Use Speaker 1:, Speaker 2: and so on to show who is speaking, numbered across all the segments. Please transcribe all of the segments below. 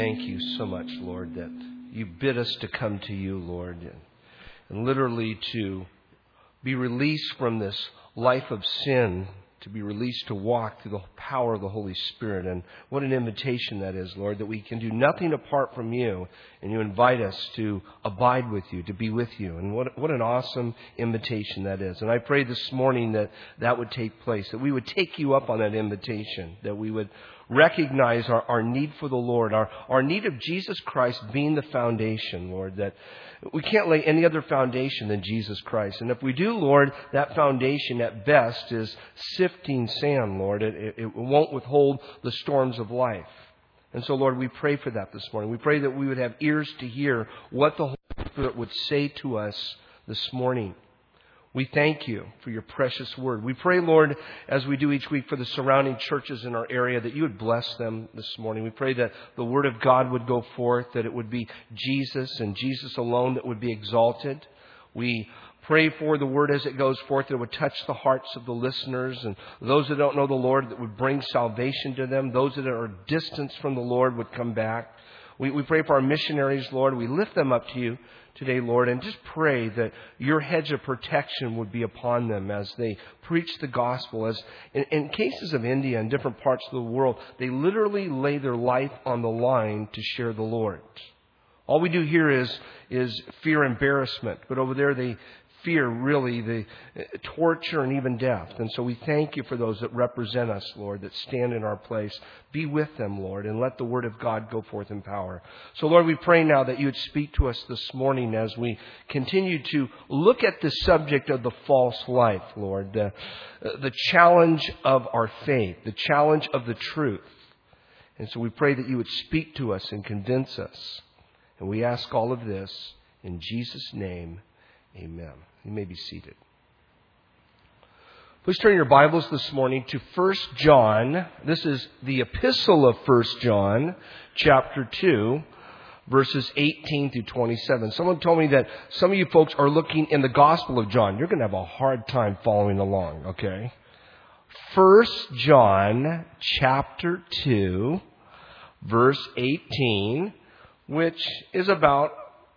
Speaker 1: thank you so much, Lord, that you bid us to come to you, Lord, and literally to be released from this life of sin, to be released to walk through the power of the Holy Spirit. And what an invitation that is, Lord, that we can do nothing apart from you, and you invite us to abide with you, to be with you. And what an awesome invitation that is. And I pray this morning that that would take place, that we would take you up on that invitation, that we would recognize our need for the Lord, our need of Jesus Christ being the foundation, Lord, that we can't lay any other foundation than Jesus Christ. And if we do, Lord, that foundation at best is sifting sand, Lord. It won't withhold the storms of life. And so, Lord, we pray for that this morning. We pray that we would have ears to hear what the Holy Spirit would say to us this morning. We thank you for your precious word. We pray, Lord, as we do each week for the surrounding churches in our area, that you would bless them this morning. We pray that the word of God would go forth, that it would be Jesus and Jesus alone that would be exalted. We pray for the word as it goes forth, that it would touch the hearts of the listeners, and those that don't know the Lord, that would bring salvation to them. Those that are distant from the Lord would come back. We pray for our missionaries, Lord. We lift them up to you today, Lord, and just pray that your hedge of protection would be upon them as they preach the gospel. As in cases of India and different parts of the world, they literally lay their life on the line to share the Lord. All we do here is fear embarrassment, but over there they fear really the torture and even death. And so we thank you for those that represent us, Lord, that stand in our place. Be with them, Lord, and let the word of God go forth in power. So, Lord, we pray now that you would speak to us this morning as we continue to look at the subject of the false life, Lord, the challenge of our faith, the challenge of the truth. And so we pray that you would speak to us and convince us. And we ask all of this in Jesus' name. Amen. You may be seated. Please turn your Bibles this morning to 1 John. This is the epistle of 1 John, chapter 2, verses 18 through 27. Someone told me that some of you folks are looking in the Gospel of John. You're going to have a hard time following along, okay? 1 John, chapter 2, verse 18, which is about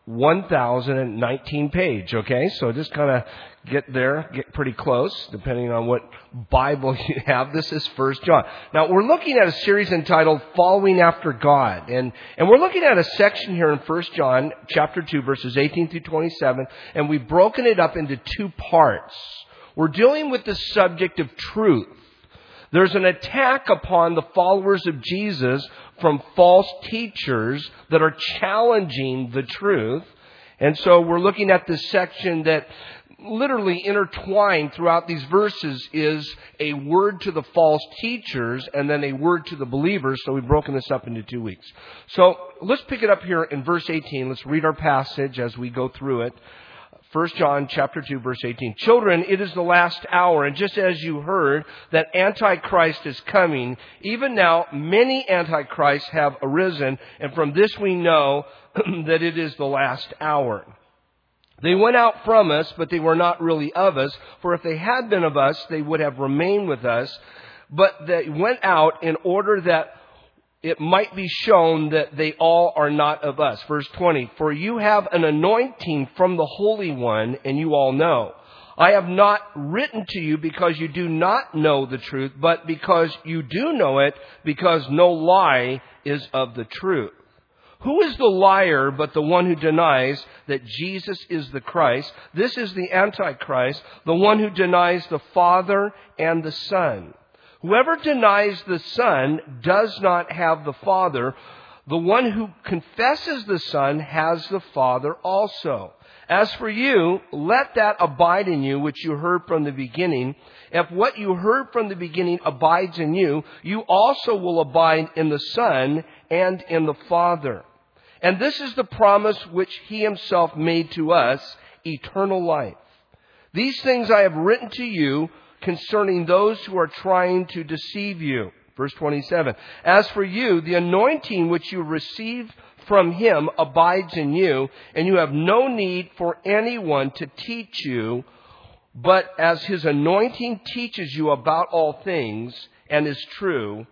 Speaker 1: 1,019 page, okay? So just kind of get pretty close, depending on what Bible you have. This is 1 John. Now, we're looking at a series entitled Following After God. And we're looking at a section here in 1 John, chapter 2, verses 18 through 27, and we've broken it up into two parts. We're dealing with the subject of truth. There's an attack upon the followers of Jesus from false teachers that are challenging the truth. And so we're looking at this section that literally intertwined throughout these verses is a word to the false teachers and then a word to the believers. So we've broken this up into 2 weeks. So let's pick it up here in verse 18. Let's read our passage as we go through it. 1 John chapter 2, verse 18. Children, it is the last hour, and just as you heard that Antichrist is coming, even now many Antichrists have arisen, and from this we know that it is the last hour. They went out from us, but they were not really of us, for if they had been of us, they would have remained with us. But they went out in order that it might be shown that they all are not of us. Verse 20, for you have an anointing from the Holy One, and you all know. I have not written to you because you do not know the truth, but because you do know it, because no lie is of the truth. Who is the liar but the one who denies that Jesus is the Christ? This is the Antichrist, the one who denies the Father and the Son. Whoever denies the Son does not have the Father. The one who confesses the Son has the Father also. As for you, let that abide in you which you heard from the beginning. If what you heard from the beginning abides in you, you also will abide in the Son and in the Father. And this is the promise which He Himself made to us, eternal life. These things I have written to you concerning those who are trying to deceive you. Verse 27. As for you, the anointing which you received from Him abides in you, and you have no need for anyone to teach you, but as His anointing teaches you about all things and is true,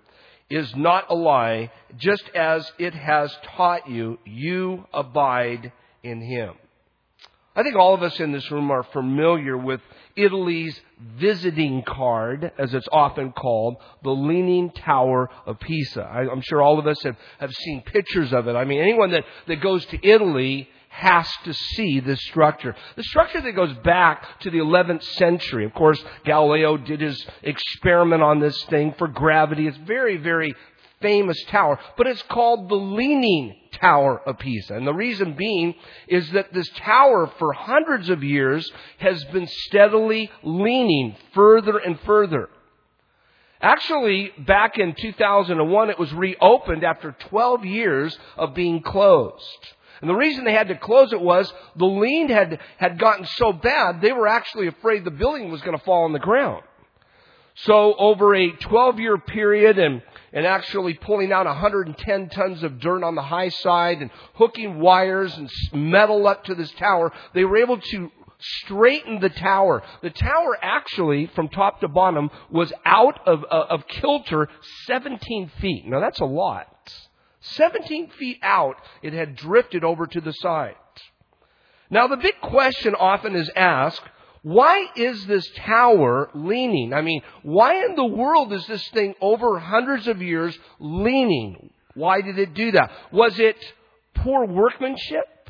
Speaker 1: is not a lie. Just as it has taught you, you abide in Him. I think all of us in this room are familiar with Italy's visiting card, as it's often called, the Leaning Tower of Pisa. I'm sure all of us have seen pictures of it. I mean, anyone that goes to Italy has to see this structure. The structure that goes back to the 11th century. Of course, Galileo did his experiment on this thing for gravity. It's very, very famous tower, but it's called the Leaning Tower of Pisa. And the reason being is that this tower for hundreds of years has been steadily leaning further and further. Actually, back in 2001, it was reopened after 12 years of being closed. And the reason they had to close it was the lean had gotten so bad, they were actually afraid the building was going to fall on the ground. So over a 12-year period and actually pulling out 110 tons of dirt on the high side and hooking wires and metal up to this tower, they were able to straighten the tower. The tower actually, from top to bottom, was out of kilter 17 feet. Now that's a lot. 17 feet out, it had drifted over to the side. Now the big question often is asked, why is this tower leaning? I mean, why in the world is this thing over hundreds of years leaning? Why did it do that? Was it poor workmanship?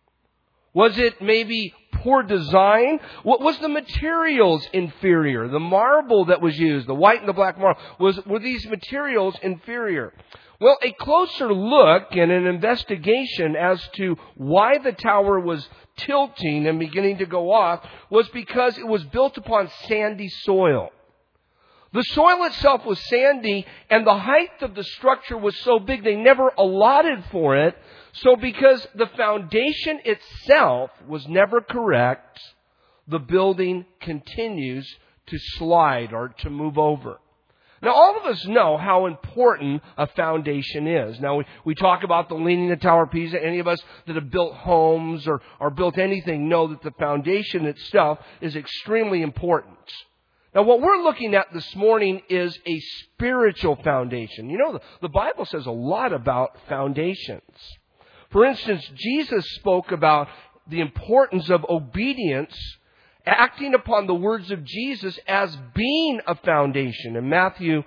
Speaker 1: Was it maybe poor design? What was the materials inferior? The marble that was used, the white and the black marble, were these materials inferior? Well, a closer look and an investigation as to why the tower was tilting and beginning to go off was because it was built upon sandy soil. The soil itself was sandy, and the height of the structure was so big they never allotted for it. So because the foundation itself was never correct, the building continues to slide or to move over. Now, all of us know how important a foundation is. Now, we talk about the Leaning Tower of Pisa. Any of us that have built homes or built anything know that the foundation itself is extremely important. Now, what we're looking at this morning is a spiritual foundation. You know, the Bible says a lot about foundations. For instance, Jesus spoke about the importance of obedience, acting upon the words of Jesus as being a foundation. In Matthew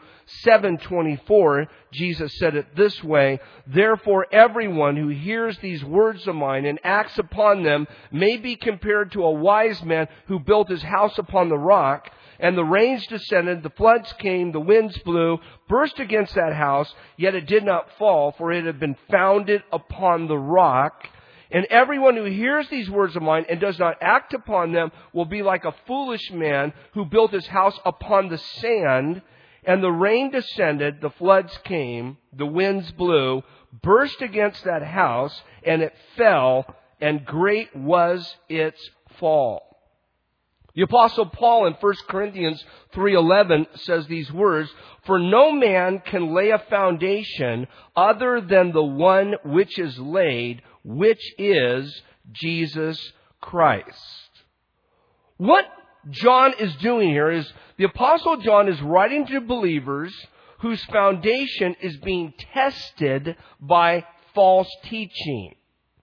Speaker 1: 7:24, Jesus said it this way, "Therefore everyone who hears these words of mine and acts upon them may be compared to a wise man who built his house upon the rock. And the rains descended, the floods came, the winds blew, burst against that house, yet it did not fall, for it had been founded upon the rock. And everyone who hears these words of mine and does not act upon them will be like a foolish man who built his house upon the sand. And the rain descended, the floods came, the winds blew, burst against that house, and it fell, and great was its fall." The Apostle Paul in 1 Corinthians 3:11 says these words, "For no man can lay a foundation other than the one which is laid, which is Jesus Christ." What John is doing here is the Apostle John is writing to believers whose foundation is being tested by false teaching.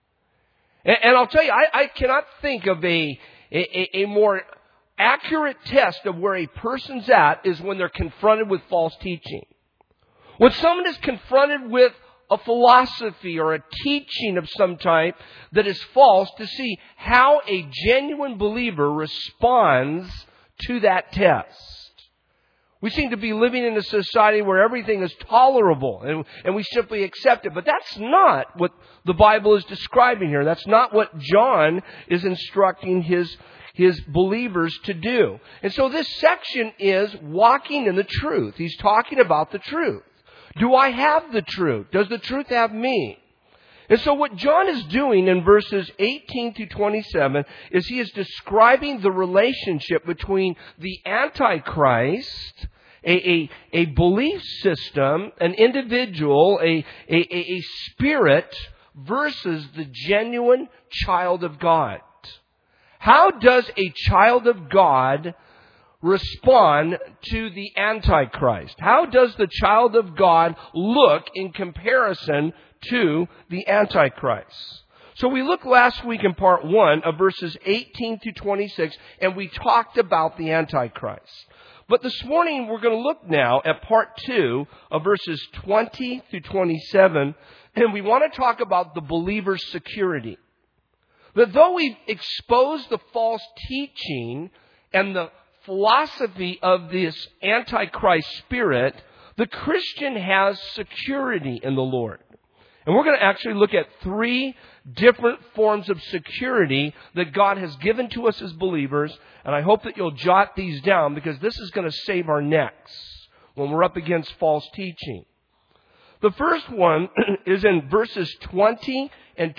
Speaker 1: And I'll tell you, I cannot think of a more accurate test of where a person's at is when they're confronted with false teaching. When someone is confronted with a philosophy or a teaching of some type that is false, to see how a genuine believer responds to that test. We seem to be living in a society where everything is tolerable and we simply accept it. But that's not what the Bible is describing here. That's not what John is instructing his believers to do. And so this section is walking in the truth. He's talking about the truth. Do I have the truth? Does the truth have me? And so what John is doing in verses 18 to 27 is he is describing the relationship between the Antichrist, a belief system, an individual, a spirit, versus the genuine child of God. How does a child of God respond to the Antichrist? How does the child of God look in comparison to the Antichrist? So we looked last week in part 1 of verses 18 to 26, and we talked about the Antichrist. But this morning we're going to look now at part 2 of verses 20 through 27, and we want to talk about the believer's security. That though we've exposed the false teaching and the philosophy of this Antichrist spirit, the Christian has security in the Lord. And we're going to actually look at 3 different forms of security that God has given to us as believers. And I hope that you'll jot these down, because this is going to save our necks when we're up against false teaching. The first one is in verses 20 and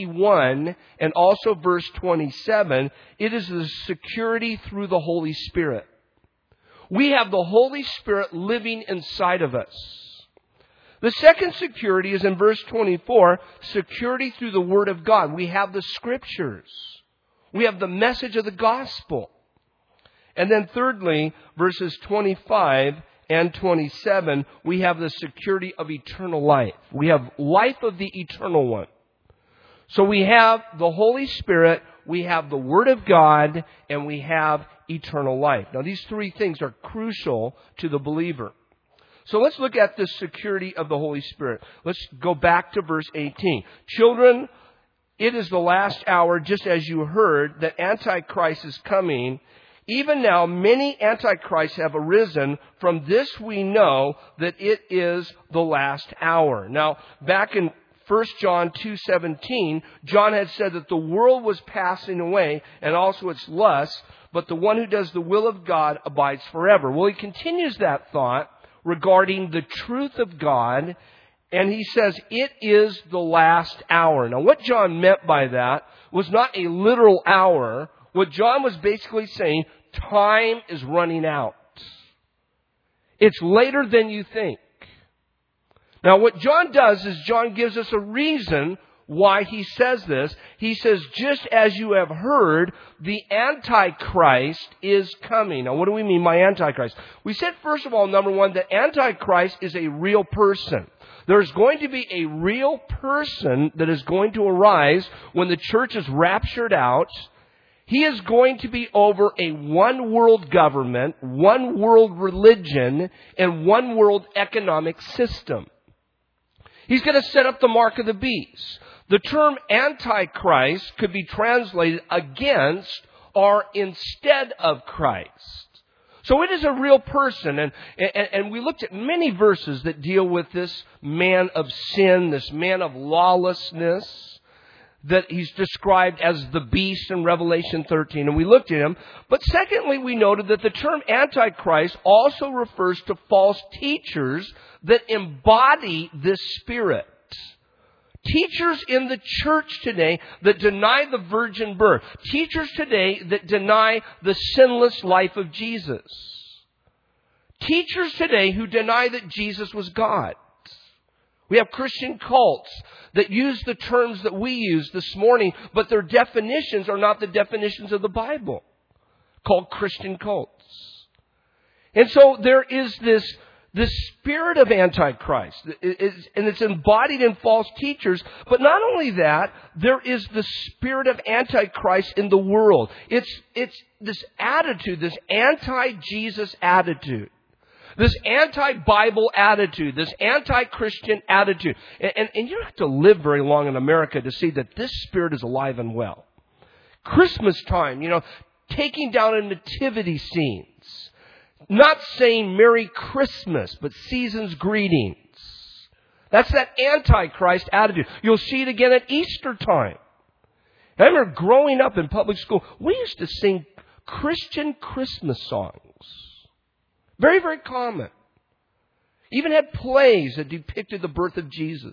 Speaker 1: 21 and also verse 27. It is the security through the Holy Spirit. We have the Holy Spirit living inside of us. The second security is in verse 24, security through the Word of God. We have the Scriptures. We have the message of the gospel. And then thirdly, verses 25 and 27, we have the security of eternal life. We have life of the eternal one. So we have the Holy Spirit, we have the Word of God, and we have eternal life. Now these 3 things are crucial to the believer. So let's look at the security of the Holy Spirit. Let's go back to verse 18. Children, it is the last hour, just as you heard, that Antichrist is coming. Even now, many Antichrists have arisen. From this we know that it is the last hour. Now, back in 1 John 2:17, John had said that the world was passing away and also its lusts, but the one who does the will of God abides forever. Well, he continues that thought regarding the truth of God, and he says, it is the last hour. Now, what John meant by that was not a literal hour. What John was basically saying, time is running out. It's later than you think. Now, what John does is John gives us a reason why he says this. He says, just as you have heard, the Antichrist is coming. Now, what do we mean by Antichrist? We said, first of all, number one, that Antichrist is a real person. There's going to be a real person that is going to arise when the church is raptured out. He is going to be over a one world government, one world religion, and one world economic system. He's going to set up the mark of the beast. The term Antichrist could be translated against or instead of Christ. So it is a real person. And we looked at many verses that deal with this man of sin, this man of lawlessness, that he's described as the beast in Revelation 13. And we looked at him. But secondly, we noted that the term Antichrist also refers to false teachers that embody this spirit. Teachers in the church today that deny the virgin birth. Teachers today that deny the sinless life of Jesus. Teachers today who deny that Jesus was God. We have Christian cults that use the terms that we use this morning, but their definitions are not the definitions of the Bible, called Christian cults. And so there is this spirit of Antichrist, and it's embodied in false teachers. But not only that, there is the spirit of Antichrist in the world. It's this attitude, this anti-Jesus attitude, this anti-Bible attitude, this anti-Christian attitude. And you don't have to live very long in America to see that this spirit is alive and well. Christmas time, taking down a nativity scenes. Not saying Merry Christmas, but season's greetings. That's that Antichrist attitude. You'll see it again at Easter time. I remember growing up in public school, we used to sing Christian Christmas songs. Very, very common. Even had plays that depicted the birth of Jesus.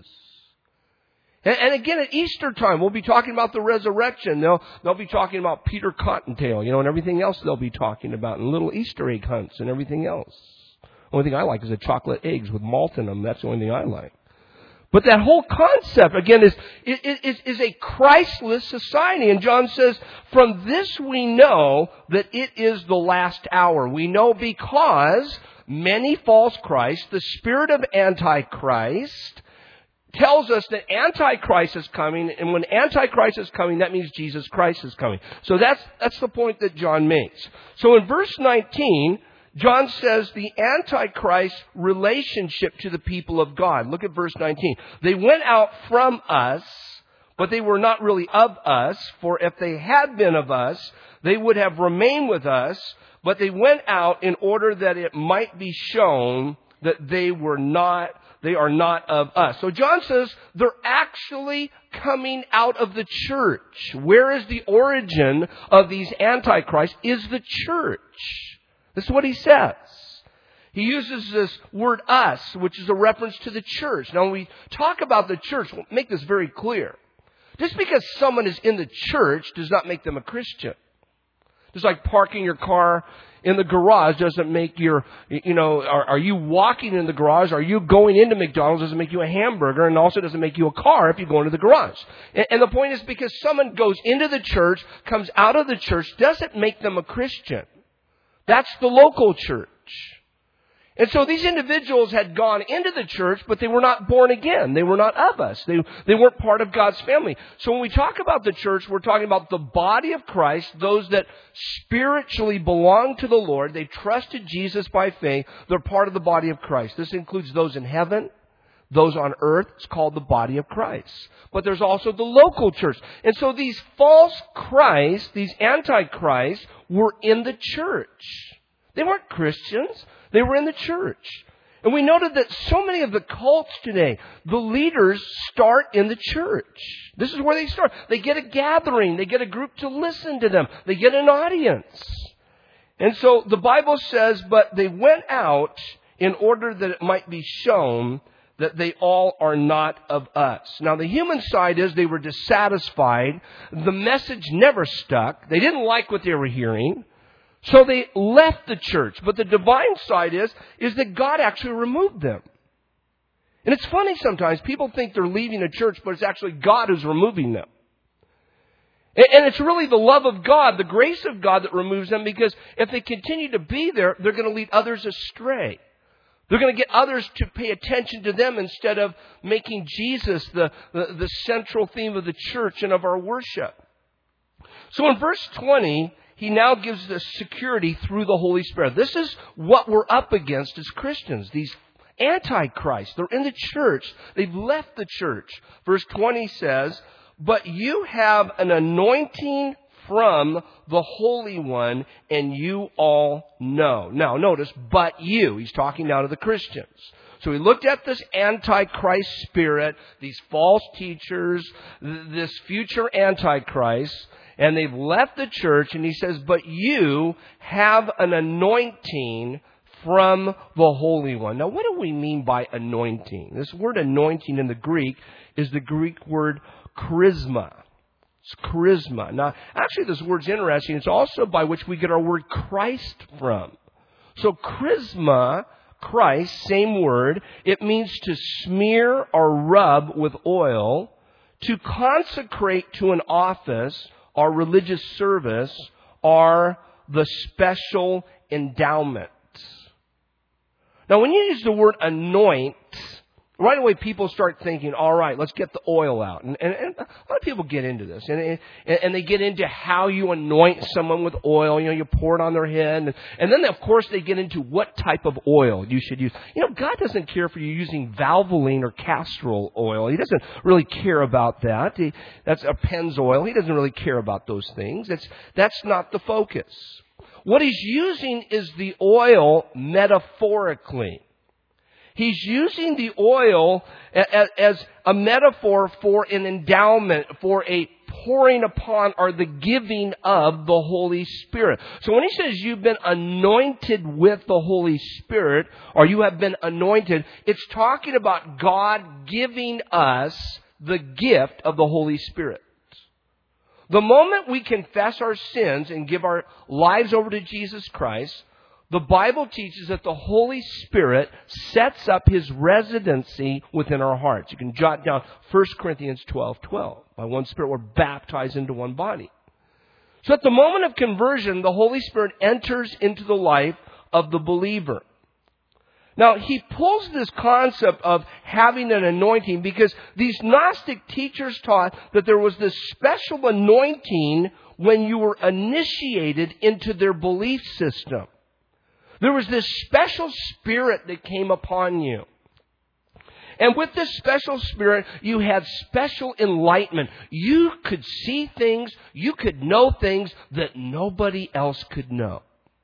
Speaker 1: And again, at Easter time, we'll be talking about the resurrection. They'll be talking about Peter Cottontail, and everything else they'll be talking about, and little Easter egg hunts and everything else. The only thing I like is the chocolate eggs with malt in them. That's the only thing I like. But that whole concept, again, is a Christless society. And John says, from this we know that it is the last hour. We know because many false Christs, the spirit of Antichrist, tells us that Antichrist is coming. And when Antichrist is coming, that means Jesus Christ is coming. So that's the point that John makes. So in verse 19, John says the Antichrist relationship to the people of God. Look at verse 19. They went out from us, but they were not really of us. For if they had been of us, they would have remained with us. But they went out in order that it might be shown that they are not of us. So John says they're actually coming out of the church. Where is the origin of these Antichrists? Is the church. This is what he says. He uses this word us, which is a reference to the church. Now, when we talk about the church, we'll make this very clear. Just because someone is in the church does not make them a Christian. Just like parking your car in the garage doesn't make are you walking in the garage? Are you going into McDonald's doesn't make you a hamburger, and also doesn't make you a car if you go into the garage. And the point is, because someone goes into the church, comes out of the church, doesn't make them a Christian. That's the local church. And so these individuals had gone into the church, but they were not born again. They were not of us. They weren't part of God's family. So when we talk about the church, we're talking about the body of Christ, those that spiritually belong to the Lord. They trusted Jesus by faith. They're part of the body of Christ. This includes those in heaven, those on earth. It's called the body of Christ. But there's also the local church. And so these false Christs, these Antichrists, were in the church. They weren't Christians. They were in the church. And we noted that so many of the cults today, the leaders start in the church. This is where they start. They get a gathering. They get a group to listen to them. They get an audience. And so the Bible says, but they went out in order that it might be shown that they all are not of us. Now, the human side is they were dissatisfied. The message never stuck. They didn't like what they were hearing. So they left the church. But the divine side is that God actually removed them. And it's funny sometimes. People think they're leaving a church, but it's actually God who's removing them. And it's really the love of God, the grace of God that removes them, because if they continue to be there, they're going to lead others astray. They're going to get others to pay attention to them instead of making Jesus the central theme of the church and of our worship. So in verse 20, he now gives us security through the Holy Spirit. This is what we're up against as Christians. These Antichrists, they're in the church. They've left the church. Verse 20 says, but you have an anointing from the Holy One, and you all know. Now, notice, but you. He's talking now to the Christians. So we looked at this Antichrist spirit, these false teachers, this future Antichrist, and they've left the church, and he says, but you have an anointing from the Holy One. Now, what do we mean by anointing? This word anointing in the Greek is the Greek word charisma. It's charisma. Now, actually, this word's interesting. It's also by which we get our word Christ from. So charisma, Christ, same word. It means to smear or rub with oil, to consecrate to an office or religious service, or the special endowment. Now, when you use the word anoint, right away people start thinking, all right, let's get the oil out. And a lot of people get into this. And they get into how you anoint someone with oil. You pour it on their head. And then, of course, they get into what type of oil you should use. God doesn't care for you using Valvoline or castor oil. He doesn't really care about that. That's a Pennzoil. He doesn't really care about those things. That's not the focus. What he's using is the oil metaphorically. He's using the oil as a metaphor for an endowment, for a pouring upon or the giving of the Holy Spirit. So when he says you've been anointed with the Holy Spirit, or you have been anointed, it's talking about God giving us the gift of the Holy Spirit. The moment we confess our sins and give our lives over to Jesus Christ, The Bible teaches that the Holy Spirit sets up His residency within our hearts. You can jot down 1 Corinthians 12:12. By one Spirit we're baptized into one body. So at the moment of conversion, the Holy Spirit enters into the life of the believer. Now, he pulls this concept of having an anointing because these Gnostic teachers taught that there was this special anointing when you were initiated into their belief system. There was this special spirit that came upon you. And with this special spirit, you had special enlightenment. You could see things, you could know things that nobody else could know.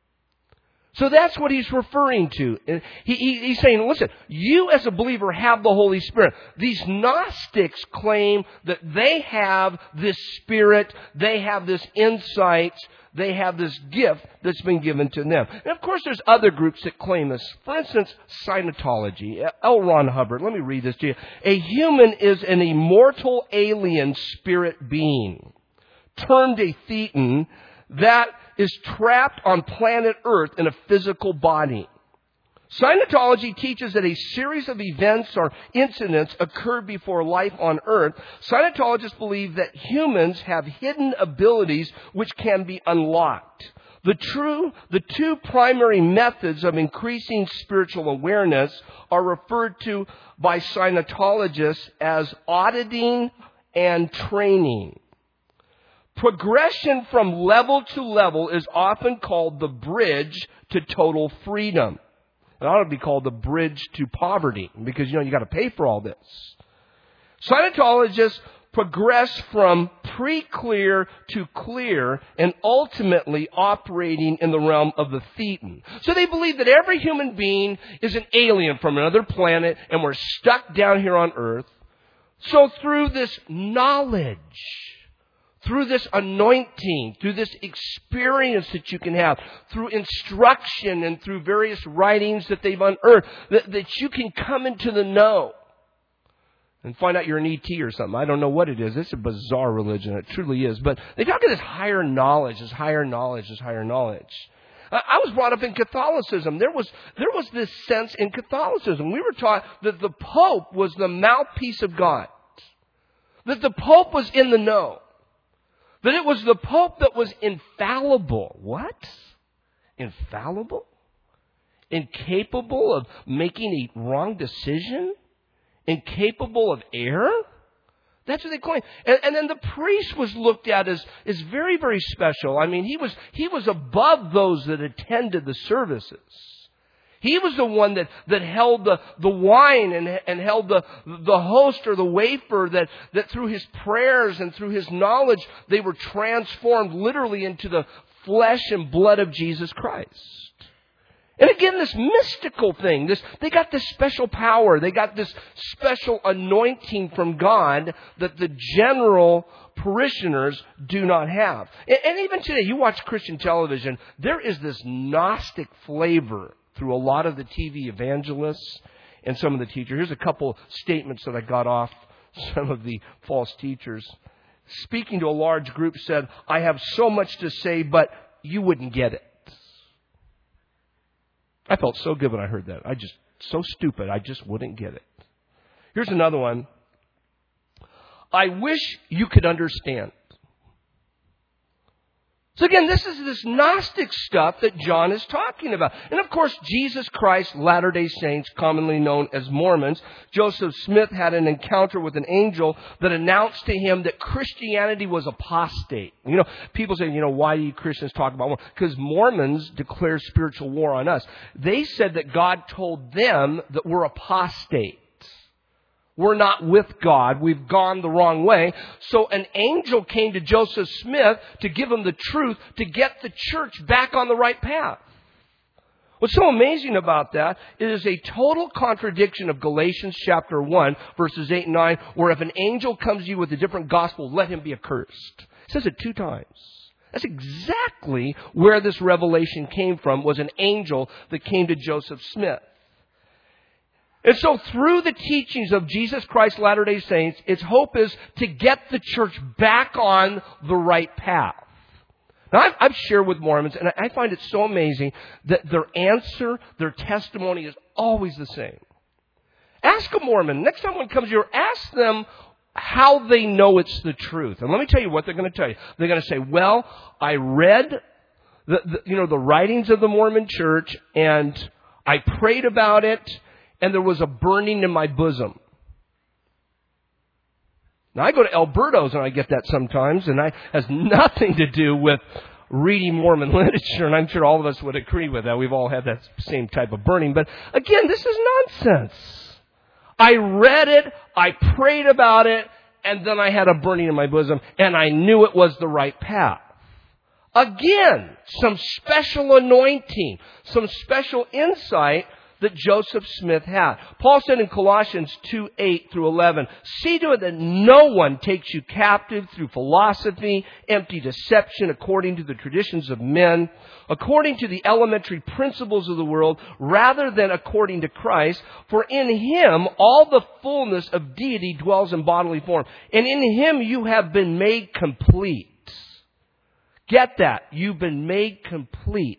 Speaker 1: So that's what he's referring to. He's saying, listen, you as a believer have the Holy Spirit. These Gnostics claim that they have this spirit, they have this insight, they have this gift that's been given to them. And of course there's other groups that claim this. For instance, Scientology. L. Ron Hubbard, let me read this to you. A human is an immortal alien spirit being, termed a thetan, that is trapped on planet Earth in a physical body. Scientology teaches that a series of events or incidents occurred before life on Earth. Scientologists believe that humans have hidden abilities which can be unlocked. The two primary methods of increasing spiritual awareness are referred to by Scientologists as auditing and training. Progression from level to level is often called the bridge to total freedom. It ought to be called the bridge to poverty because, you got to pay for all this. Scientologists progress from pre-clear to clear and ultimately operating in the realm of the thetan. So they believe that every human being is an alien from another planet and we're stuck down here on Earth. So through this knowledge, through this anointing, through this experience that you can have, through instruction and through various writings that they've unearthed, that you can come into the know and find out you're an ET or something. I don't know what it is. It's a bizarre religion. It truly is. But they talk of this higher knowledge, this higher knowledge, this higher knowledge. I was brought up in Catholicism. There was this sense in Catholicism. We were taught that the Pope was the mouthpiece of God. That the Pope was in the know. That it was the Pope that was infallible. What? Infallible? Incapable of making a wrong decision? Incapable of error? That's what they claim. And then the priest was looked at as very, very special. I mean, he was above those that attended the services. He was the one that held the wine and held the host or the wafer that through his prayers and through his knowledge, they were transformed literally into the flesh and blood of Jesus Christ. And again, this mystical thing, they got this special power. They got this special anointing from God that the general parishioners do not have. And even today, you watch Christian television, there is this Gnostic flavor through a lot of the TV evangelists and some of the teachers. Here's a couple statements that I got off some of the false teachers. Speaking to a large group said, I have so much to say, but you wouldn't get it. I felt so good when I heard that. So stupid, I just wouldn't get it. Here's another one. I wish you could understand. So again, this is this Gnostic stuff that John is talking about. And of course, Jesus Christ, Latter-day Saints, commonly known as Mormons, Joseph Smith had an encounter with an angel that announced to him that Christianity was apostate. People say, why do you Christians talk about war? Because Mormons declare spiritual war on us. They said that God told them that we're apostate. We're not with God. We've gone the wrong way. So an angel came to Joseph Smith to give him the truth to get the church back on the right path. What's so amazing about that is a total contradiction of Galatians chapter 1, verses 8 and 9, where if an angel comes to you with a different gospel, let him be accursed. It says it 2 times. That's exactly where this revelation came from, was an angel that came to Joseph Smith. And so through the teachings of Jesus Christ Latter-day Saints, its hope is to get the church back on the right path. Now, I've shared with Mormons, and I find it so amazing that their answer, their testimony is always the same. Ask a Mormon, next time one comes here, ask them how they know it's the truth. And let me tell you what they're going to tell you. They're going to say, well, I read the writings of the Mormon Church, and I prayed about it, and there was a burning in my bosom. Now, I go to Alberto's and I get that sometimes, and it has nothing to do with reading Mormon literature, and I'm sure all of us would agree with that. We've all had that same type of burning. But again, this is nonsense. I read it, I prayed about it, and then I had a burning in my bosom, and I knew it was the right path. Again, some special anointing, some special insight that Joseph Smith had. Paul said in Colossians 2:8-11, see to it that no one takes you captive through philosophy, empty deception according to the traditions of men, according to the elementary principles of the world, rather than according to Christ. For in Him all the fullness of deity dwells in bodily form, and in Him you have been made complete. Get that. You've been made complete.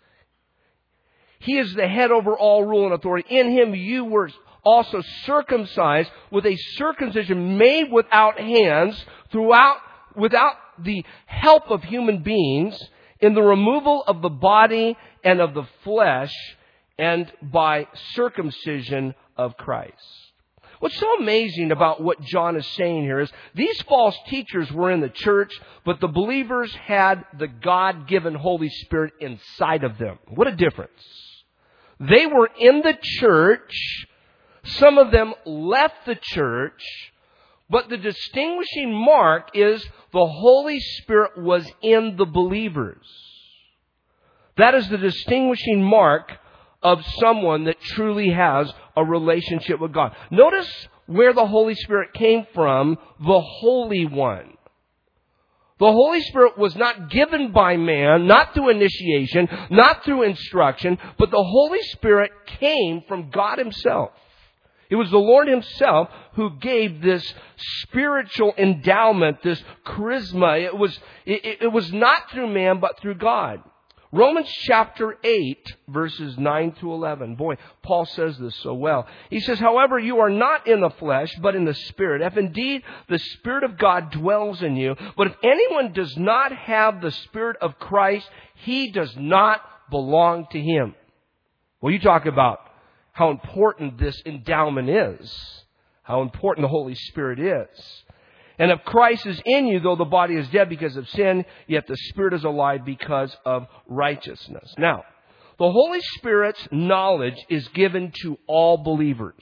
Speaker 1: He is the head over all rule and authority. In Him you were also circumcised with a circumcision made without hands, without the help of human beings, in the removal of the body and of the flesh, and by circumcision of Christ. What's so amazing about what John is saying here is these false teachers were in the church, but the believers had the God-given Holy Spirit inside of them. What a difference. They were in the church. Some of them left the church. But the distinguishing mark is the Holy Spirit was in the believers. That is the distinguishing mark of someone that truly has a relationship with God. Notice where the Holy Spirit came from, the Holy One. The Holy Spirit was not given by man, not through initiation, not through instruction, but the Holy Spirit came from God Himself. It was the Lord Himself who gave this spiritual endowment, this charisma. It was not through man, but through God. Romans chapter 8, verses 9-11. Boy, Paul says this so well. He says, however, you are not in the flesh, but in the Spirit, if indeed the Spirit of God dwells in you. But if anyone does not have the Spirit of Christ, he does not belong to Him. Well, you talk about how important this endowment is, how important the Holy Spirit is. And if Christ is in you, though the body is dead because of sin, yet the Spirit is alive because of righteousness. Now, the Holy Spirit's knowledge is given to all believers.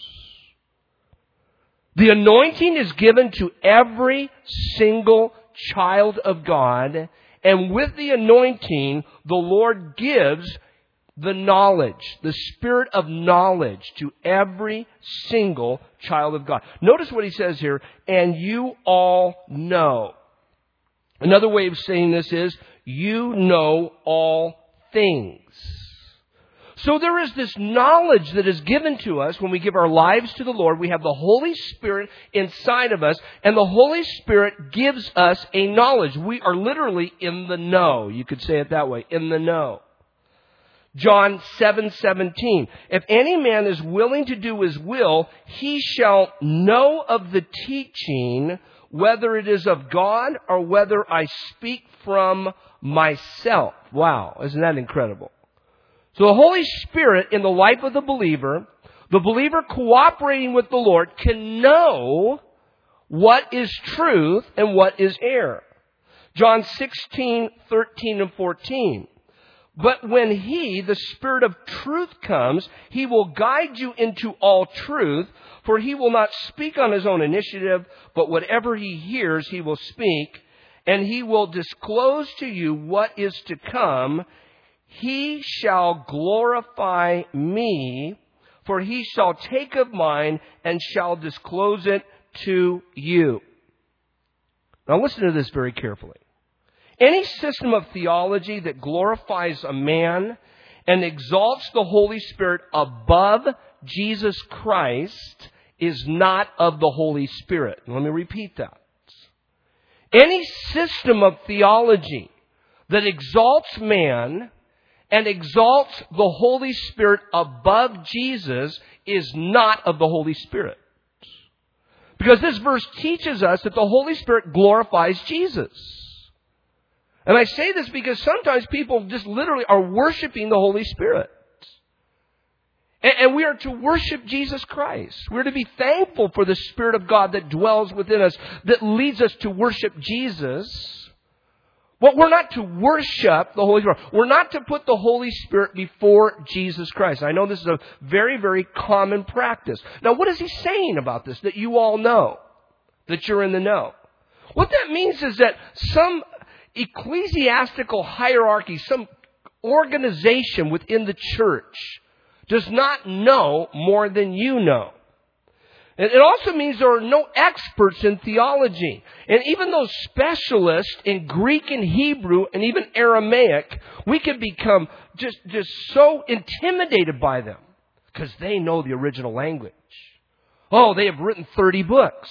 Speaker 1: The anointing is given to every single child of God. And with the anointing, the Lord gives the knowledge, the spirit of knowledge to every single child of God. Notice what he says here, and you all know. Another way of saying this is, you know all things. So there is this knowledge that is given to us when we give our lives to the Lord. We have the Holy Spirit inside of us, and the Holy Spirit gives us a knowledge. We are literally in the know. You could say it that way, in the know. John 7:17. If any man is willing to do His will, he shall know of the teaching, whether it is of God or whether I speak from myself. Wow, isn't that incredible? So the Holy Spirit in the life of the believer cooperating with the Lord, can know what is truth and what is error. John 16:13-14. But when He, the Spirit of truth, comes, He will guide you into all truth, for He will not speak on His own initiative, but whatever He hears, He will speak, and He will disclose to you what is to come. He shall glorify Me, for He shall take of mine and shall disclose it to you. Now listen to this very carefully. Any system of theology that glorifies a man and exalts the Holy Spirit above Jesus Christ is not of the Holy Spirit. Let me repeat that. Any system of theology that exalts man and exalts the Holy Spirit above Jesus is not of the Holy Spirit. Because this verse teaches us that the Holy Spirit glorifies Jesus. And I say this because sometimes people just literally are worshiping the Holy Spirit. And we are to worship Jesus Christ. We're to be thankful for the Spirit of God that dwells within us, that leads us to worship Jesus. But we're not to worship the Holy Spirit. We're not to put the Holy Spirit before Jesus Christ. I know this is a very, very common practice. Now, what is he saying about this that you all know? That you're in the know? What that means is that some ecclesiastical hierarchy, some organization within the church does not know more than you know. And it also means there are no experts in theology. And even those specialists in Greek and Hebrew and even Aramaic, we can become just so intimidated by them because they know the original language. Oh, they have written 30 books.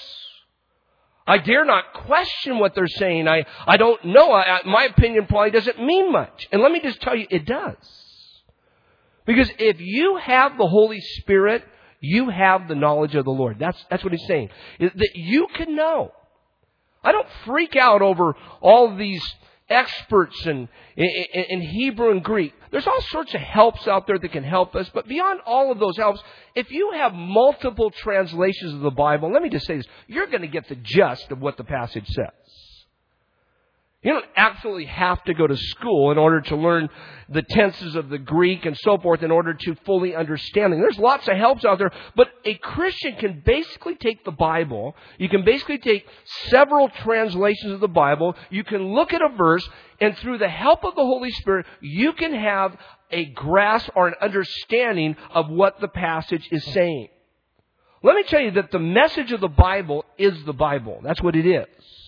Speaker 1: I dare not question what they're saying. I don't know. My opinion probably doesn't mean much. And let me just tell you, it does. Because if you have the Holy Spirit, you have the knowledge of the Lord. That's what he's saying. That you can know. I don't freak out over all of these experts in Hebrew and Greek. There's all sorts of helps out there that can help us. But beyond all of those helps, if you have multiple translations of the Bible, let me just say this. You're going to get the gist of what the passage says. You don't absolutely have to go to school in order to learn the tenses of the Greek and so forth in order to fully understand them. There's lots of helps out there, but a Christian can basically take the Bible. You can basically take several translations of the Bible. You can look at a verse, and through the help of the Holy Spirit, you can have a grasp or an understanding of what the passage is saying. Let me tell you that the message of the Bible is the Bible. That's what it is.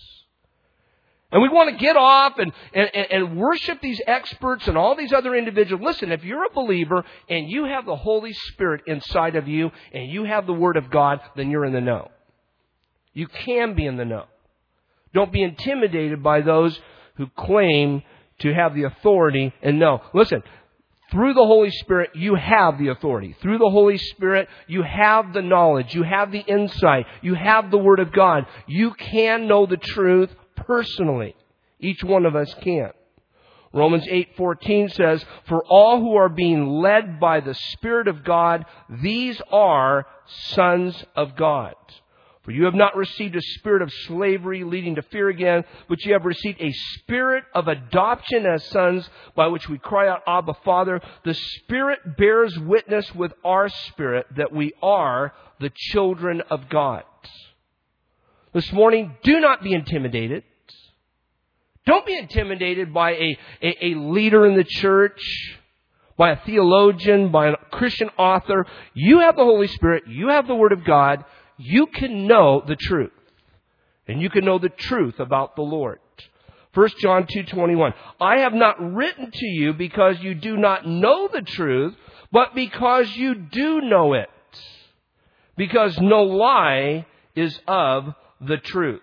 Speaker 1: And we want to get off and worship these experts and all these other individuals. Listen, if you're a believer and you have the Holy Spirit inside of you and you have the Word of God, then you're in the know. You can be in the know. Don't be intimidated by those who claim to have the authority and know. Listen, through the Holy Spirit, you have the authority. Through the Holy Spirit, you have the knowledge. You have the insight. You have the Word of God. You can know the truth personally. Each one of us can. Romans 8:14 says, "For all who are being led by the Spirit of God, these are sons of God. For you have not received a spirit of slavery leading to fear again, but you have received a spirit of adoption as sons, by which we cry out, Abba, Father. The Spirit bears witness with our spirit that we are the children of God." This morning, do not be intimidated. Don't be intimidated by a leader in the church, by a theologian, by a Christian author. You have the Holy Spirit. You have the Word of God. You can know the truth. And you can know the truth about the Lord. 1 John 2:21. "I have not written to you because you do not know the truth, but because you do know it. Because no lie is of the truth."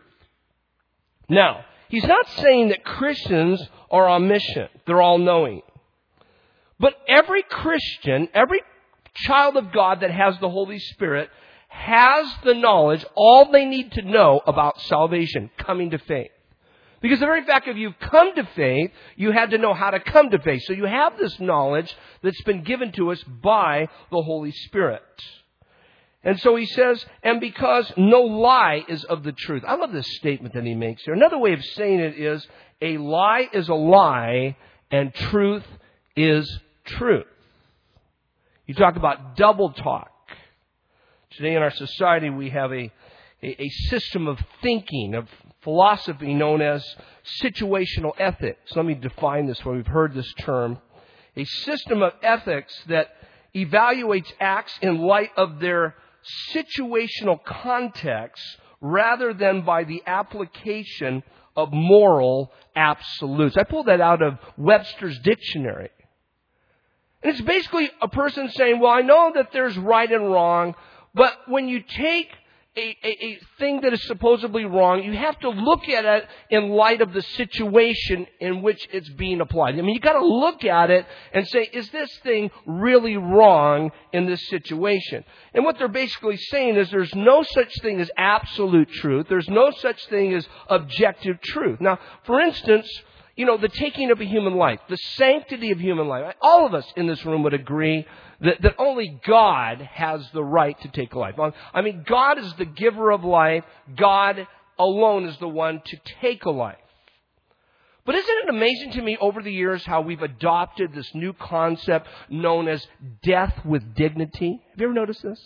Speaker 1: Now, he's not saying that Christians are omniscient. They're all-knowing. But every Christian, every child of God that has the Holy Spirit has the knowledge, all they need to know about salvation, coming to faith. Because the very fact of you've come to faith, you had to know how to come to faith. So you have this knowledge that's been given to us by the Holy Spirit. And so he says, and because no lie is of the truth. I love this statement that he makes here. Another way of saying it is, a lie is a lie and truth is truth. You talk about double talk. Today in our society we have a system of thinking, of philosophy known as situational ethics. Let me define this for you. We've heard this term. A system of ethics that evaluates acts in light of their situational context rather than by the application of moral absolutes. I pulled that out of Webster's dictionary. And it's basically a person saying, well, I know that there's right and wrong, but when you take a thing that is supposedly wrong, you have to look at it in light of the situation in which it's being applied. I mean, you got to look at it and say, is this thing really wrong in this situation? And what they're basically saying is there's no such thing as absolute truth. There's no such thing as objective truth. Now, for instance, the taking of a human life, the sanctity of human life. All of us in this room would agree that only God has the right to take life. I mean, God is the giver of life. God alone is the one to take a life. But isn't it amazing to me over the years how we've adopted this new concept known as death with dignity? Have you ever noticed this?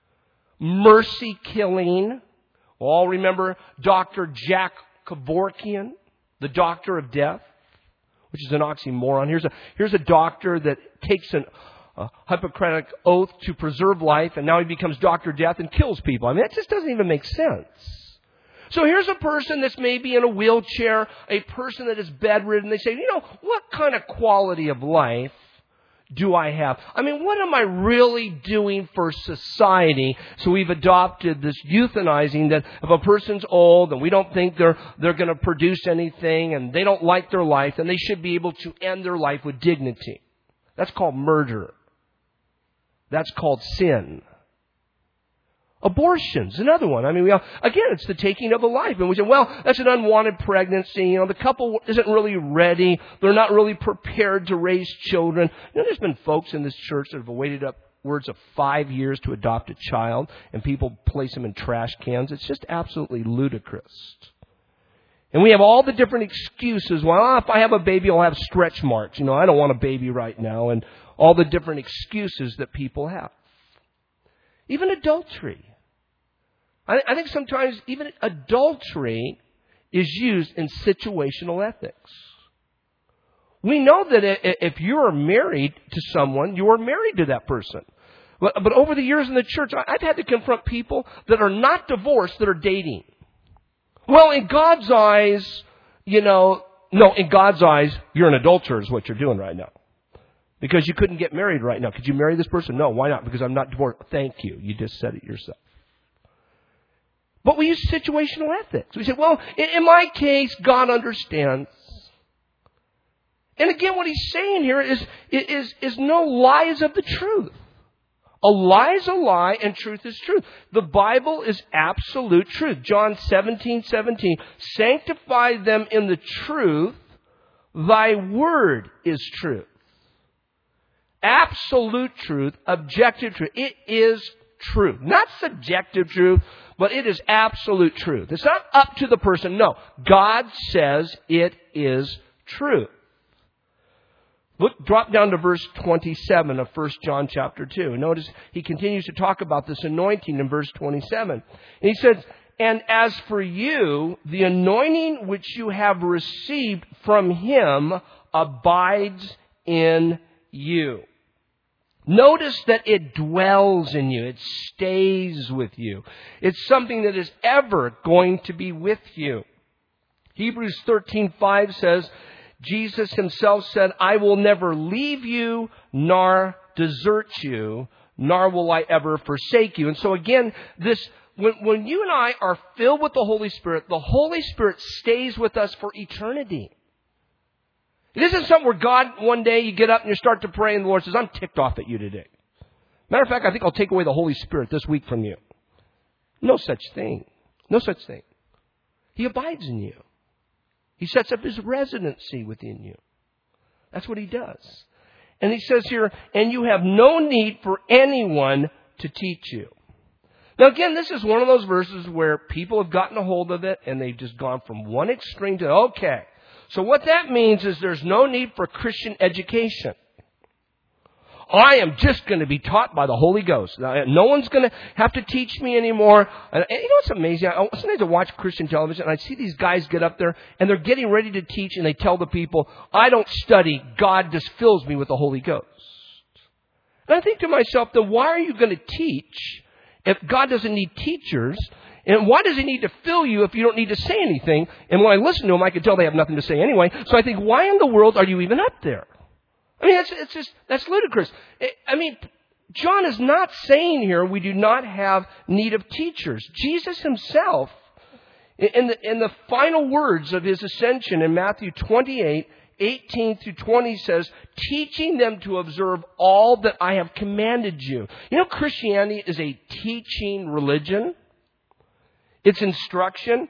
Speaker 1: Mercy killing. We all remember Dr. Jack Kevorkian, the doctor of death, which is an oxymoron. Here's a doctor that takes a Hippocratic oath to preserve life, and now he becomes Dr. Death and kills people. I mean, that just doesn't even make sense. So here's a person that's maybe in a wheelchair, a person that is bedridden. They say, what kind of quality of life do I have? I mean, what am I really doing for society? So we've adopted this euthanizing that if a person's old and we don't think they're going to produce anything and they don't like their life, then they should be able to end their life with dignity. That's called murder. That's called sin. Abortion's another one. I mean, again, it's the taking of a life. And we say, well, that's an unwanted pregnancy. The couple isn't really ready. They're not really prepared to raise children. There's been folks in this church that have waited upwards of 5 years to adopt a child, and people place them in trash cans. It's just absolutely ludicrous. And we have all the different excuses. Well, if I have a baby, I'll have stretch marks. I don't want a baby right now. And all the different excuses that people have. Even adultery. I think sometimes even adultery is used in situational ethics. We know that if you are married to someone, you are married to that person. But over the years in the church, I've had to confront people that are not divorced that are dating. Well, in God's eyes, no, in God's eyes, you're an adulterer is what you're doing right now. Because you couldn't get married right now. Could you marry this person? No, why not? Because I'm not divorced. Thank you. You just said it yourself. But we use situational ethics. We say, well, in my case, God understands. And again, what he's saying here is no lies of the truth. A lie is a lie and truth is truth. The Bible is absolute truth. John 17:17. Sanctify them in the truth. Thy word is truth. Absolute truth, objective truth. It is truth. Not subjective truth, but it is absolute truth. It's not up to the person. No. God says it is truth. Drop down to verse 27 of 1 John chapter 2. Notice he continues to talk about this anointing in verse 27. And he says, and as for you, the anointing which you have received from him abides in you. Notice that it dwells in you. It stays with you. It's something that is ever going to be with you. Hebrews 13:5 says, Jesus himself said, I will never leave you nor desert you, nor will I ever forsake you. And so again, when you and I are filled with the Holy Spirit stays with us for eternity. It isn't something where God, one day you get up and you start to pray and the Lord says, I'm ticked off at you today. Matter of fact, I think I'll take away the Holy Spirit this week from you. No such thing. No such thing. He abides in you. He sets up his residency within you. That's what he does. And he says here, and you have no need for anyone to teach you. Now again, this is one of those verses where people have gotten a hold of it and they've just gone from one extreme to, okay. So what that means is there's no need for Christian education. I am just going to be taught by the Holy Ghost. No one's going to have to teach me anymore. And you know what's amazing? Sometimes I watch Christian television and I see these guys get up there and they're getting ready to teach and they tell the people, I don't study. God just fills me with the Holy Ghost. And I think to myself, then why are you going to teach if God doesn't need teachers? And why does he need to fill you if you don't need to say anything? And when I listen to them, I can tell they have nothing to say anyway. So I think, why in the world are you even up there? I mean, that's ludicrous. I mean, John is not saying here we do not have need of teachers. Jesus himself, in the final words of his ascension in Matthew 28:18 through 20 says, teaching them to observe all that I have commanded you. You know, Christianity is a teaching religion. It's instruction.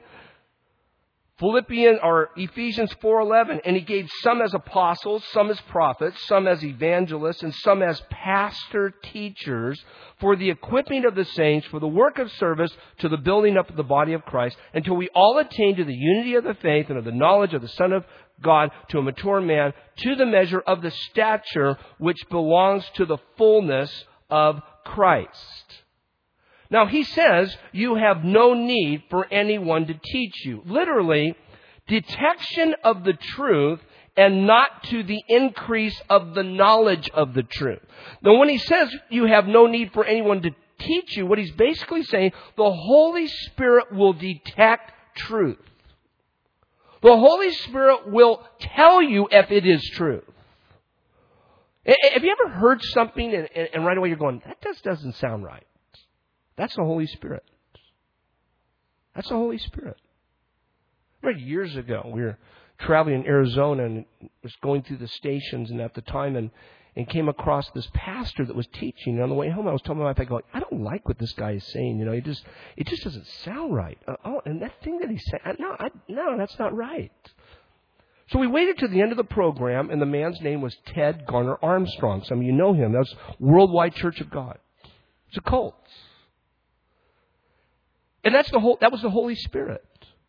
Speaker 1: Ephesians 4:11, and he gave some as apostles, some as prophets, some as evangelists, and some as pastor teachers for the equipping of the saints, for the work of service, to the building up of the body of Christ, until we all attain to the unity of the faith and of the knowledge of the Son of God, to a mature man, to the measure of the stature which belongs to the fullness of Christ. Now, he says, you have no need for anyone to teach you. Literally, detection of the truth and not to the increase of the knowledge of the truth. Now, when he says you have no need for anyone to teach you, what he's basically saying, the Holy Spirit will detect truth. The Holy Spirit will tell you if it is truth. Have you ever heard something and right away you're going, that just doesn't sound right? That's the Holy Spirit. That's the Holy Spirit. Right, years ago, we were traveling in Arizona and was going through the stations and at the time and came across this pastor that was teaching. And on the way home, I was telling my wife, I go, I don't like what this guy is saying. You know, it just doesn't sound right. And that thing that he said, no, that's not right. So we waited to the end of the program, and the man's name was Ted Garner Armstrong. Some of you know him. That was Worldwide Church of God. It's a cult. And that was the Holy Spirit.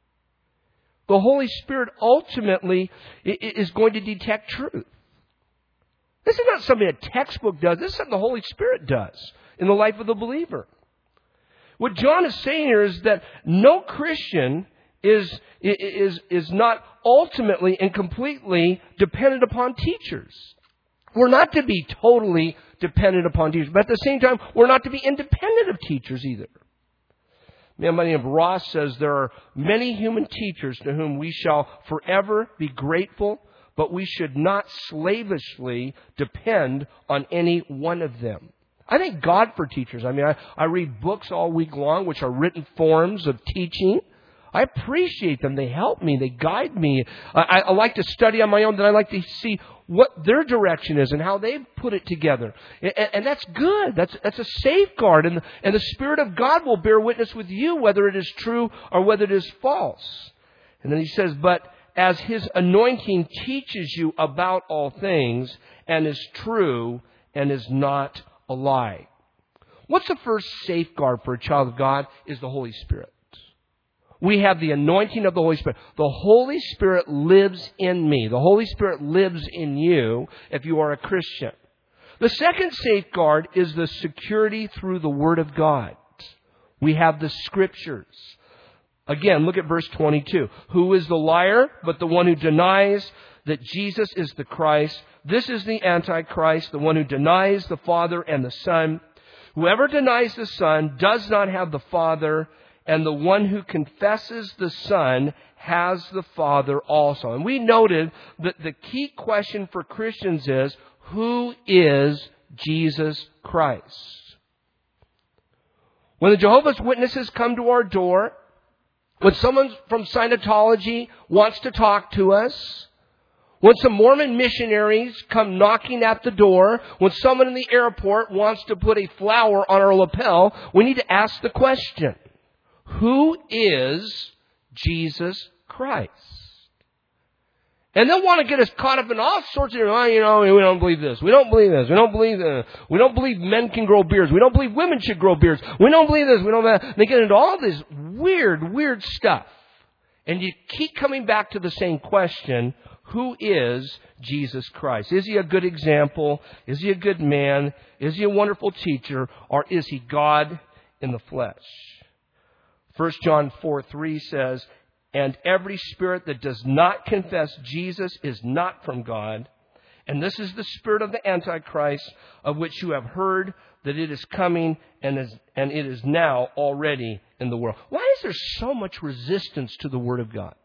Speaker 1: The Holy Spirit ultimately is going to detect truth. This is not something a textbook does. This is something the Holy Spirit does in the life of the believer. What John is saying here is that no Christian is not ultimately and completely dependent upon teachers. We're not to be totally dependent upon teachers, but at the same time, we're not to be independent of teachers either. A man by the name of Ross says there are many human teachers to whom we shall forever be grateful, but we should not slavishly depend on any one of them. I thank God for teachers. I mean, I read books all week long, which are written forms of teaching. I appreciate them. They help me. They guide me. I like to study on my own. Then I like to see what their direction is and how they've put it together. And that's good. That's a safeguard. And the Spirit of God will bear witness with you whether it is true or whether it is false. And then he says, but as His anointing teaches you about all things and is true and is not a lie. What's the first safeguard for a child of God? Is the Holy Spirit. We have the anointing of the Holy Spirit. The Holy Spirit lives in me. The Holy Spirit lives in you if you are a Christian. The second safeguard is the security through the Word of God. We have the Scriptures. Again, look at verse 22. Who is the liar but the one who denies that Jesus is the Christ? This is the Antichrist, the one who denies the Father and the Son. Whoever denies the Son does not have the Father, and the one who confesses the Son has the Father also. And we noted that the key question for Christians is, who is Jesus Christ? When the Jehovah's Witnesses come to our door, when someone from Scientology wants to talk to us, when some Mormon missionaries come knocking at the door, when someone in the airport wants to put a flower on our lapel, we need to ask the question, who is Jesus Christ? And they'll want to get us caught up in all sorts of, we don't believe this. We don't believe this. We don't believe men can grow beards. We don't believe women should grow beards. We don't believe this. We don't believe that. They get into all this weird stuff. And you keep coming back to the same question, who is Jesus Christ? Is He a good example? Is He a good man? Is He a wonderful teacher? Or is He God in the flesh? 1 John 4:3 says, and every spirit that does not confess Jesus is not from God. And this is the spirit of the Antichrist, of which you have heard that it is coming and it is now already in the world. Why is there so much resistance to the Word of God?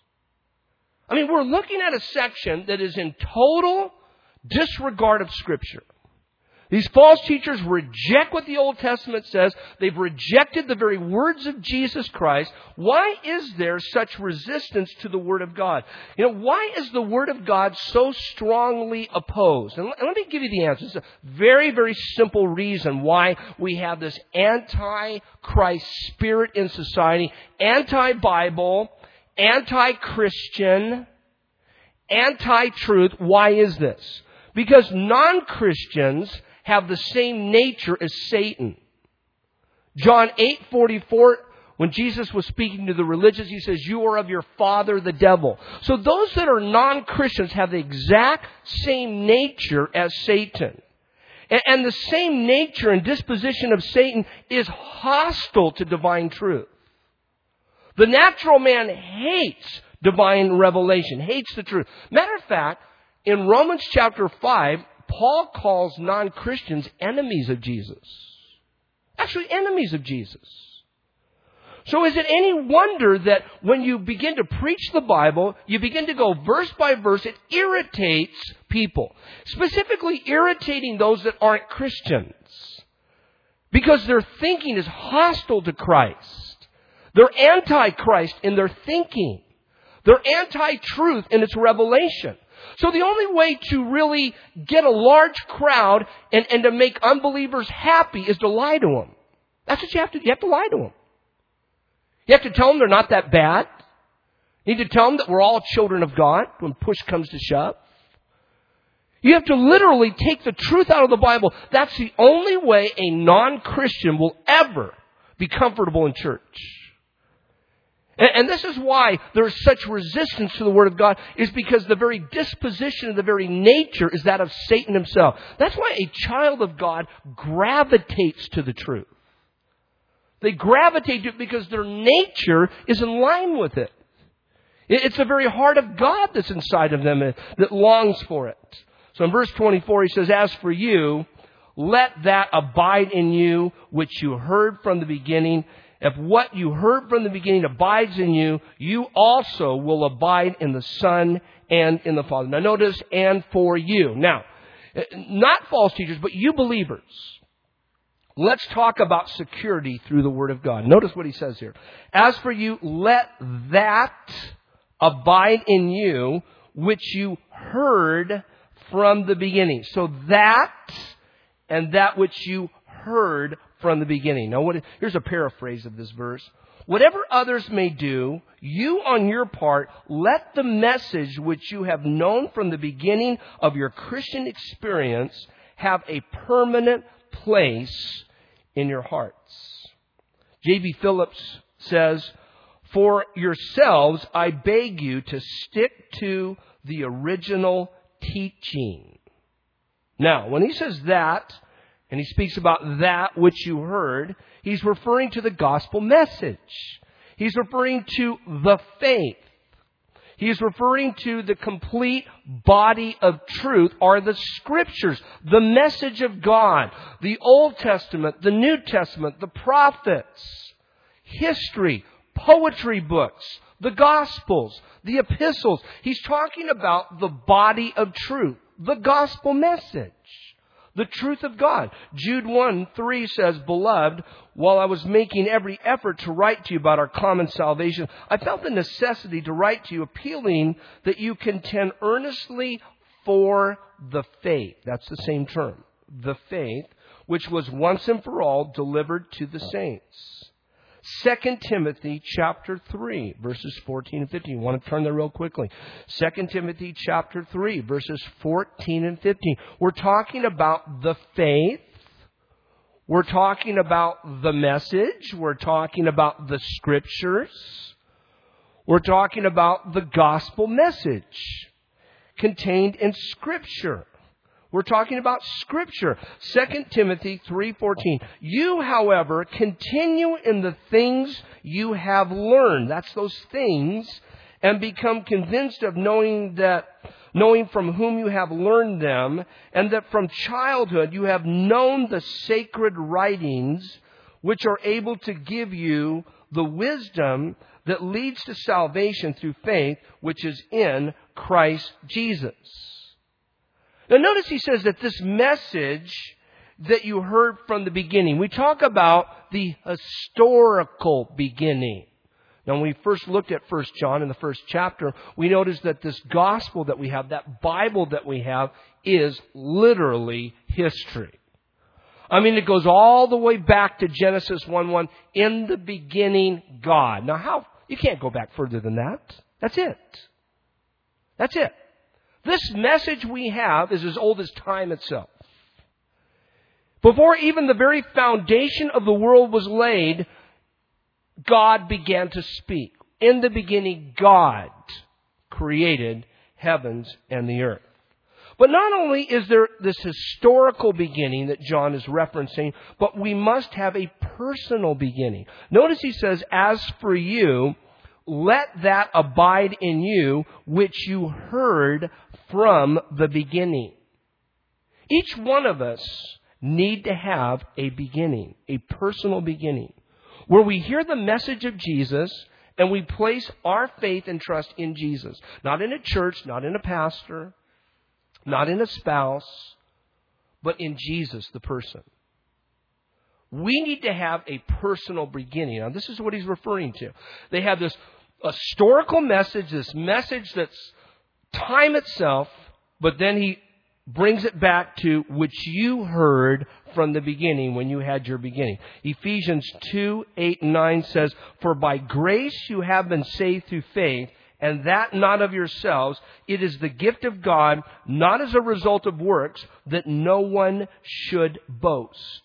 Speaker 1: I mean, we're looking at a section that is in total disregard of Scripture. These false teachers reject what the Old Testament says. They've rejected the very words of Jesus Christ. Why is there such resistance to the Word of God? Why is the Word of God so strongly opposed? And let me give you the answer. It's a very, very simple reason why we have this anti-Christ spirit in society, anti-Bible, anti-Christian, anti-truth. Why is this? Because non-Christians have the same nature as Satan. John 8:44, when Jesus was speaking to the religious, He says, "You are of your father, the devil." So those that are non-Christians have the exact same nature as Satan. And the same nature and disposition of Satan is hostile to divine truth. The natural man hates divine revelation, hates the truth. Matter of fact, in Romans chapter 5, Paul calls non-Christians enemies of Jesus. Actually, enemies of Jesus. So is it any wonder that when you begin to preach the Bible, you begin to go verse by verse, it irritates people. Specifically irritating those that aren't Christians. Because their thinking is hostile to Christ. They're anti-Christ in their thinking. They're anti-truth in its revelation. So the only way to really get a large crowd and to make unbelievers happy is to lie to them. That's what you have to do. You have to lie to them. You have to tell them they're not that bad. You need to tell them that we're all children of God when push comes to shove. You have to literally take the truth out of the Bible. That's the only way a non-Christian will ever be comfortable in church. And this is why there's such resistance to the Word of God, is because the very disposition, the very nature is that of Satan himself. That's why a child of God gravitates to the truth. They gravitate to it because their nature is in line with it. It's the very heart of God that's inside of them that longs for it. So in verse 24 he says, "As for you, let that abide in you which you heard from the beginning. If what you heard from the beginning abides in you, you also will abide in the Son and in the Father." Now notice, "and for you." Now, not false teachers, but you believers. Let's talk about security through the Word of God. Notice what he says here. "As for you, let that abide in you which you heard from the beginning." So that and that which you heard from the beginning. Now, here's a paraphrase of this verse. "Whatever others may do, you on your part, let the message which you have known from the beginning of your Christian experience have a permanent place in your hearts." J.B. Phillips says, "For yourselves, I beg you to stick to the original teaching." Now, when he says that, and he speaks about that which you heard, he's referring to the gospel message. He's referring to the faith. He's referring to the complete body of truth, or the Scriptures, the message of God, the Old Testament, the New Testament, the prophets, history, poetry books, the Gospels, the epistles. He's talking about the body of truth, the gospel message. The truth of God. Jude 1:3 says, "Beloved, while I was making every effort to write to you about our common salvation, I felt the necessity to write to you, appealing that you contend earnestly for the faith." That's the same term. The faith, which was once and for all delivered to the saints. 2 Timothy chapter 3, verses 14 and 15. I want to turn there real quickly. 2 Timothy chapter 3, verses 14 and 15. We're talking about the faith. We're talking about the message. We're talking about the Scriptures. We're talking about the gospel message contained in Scripture. We're talking about Scripture. 2 Timothy 3:14. "You, however, continue in the things you have learned." That's those things. "And become convinced of knowing from whom you have learned them, and that from childhood you have known the sacred writings, which are able to give you the wisdom that leads to salvation through faith, which is in Christ Jesus." Now notice he says that this message that you heard from the beginning. We talk about the historical beginning. Now, when we first looked at 1 John in the first chapter, we noticed that this gospel that we have, that Bible that we have, is literally history. I mean, it goes all the way back to Genesis 1:1. In the beginning, God. Now, you can't go back further than that. That's it. That's it. This message we have is as old as time itself. Before even the very foundation of the world was laid, God began to speak. In the beginning, God created heavens and the earth. But not only is there this historical beginning that John is referencing, but we must have a personal beginning. Notice he says, as for you, let that abide in you which you heard from the beginning. Each one of us need to have a beginning, a personal beginning, where we hear the message of Jesus and we place our faith and trust in Jesus. Not in a church, not in a pastor, not in a spouse, but in Jesus, the person. We need to have a personal beginning. Now, this is what he's referring to. They have this historical message, this message that's time itself, but then he brings it back to which you heard from the beginning when you had your beginning. Ephesians 2:8-9 says, for by grace you have been saved through faith, and that not of yourselves. It is the gift of God, not as a result of works, that no one should boast.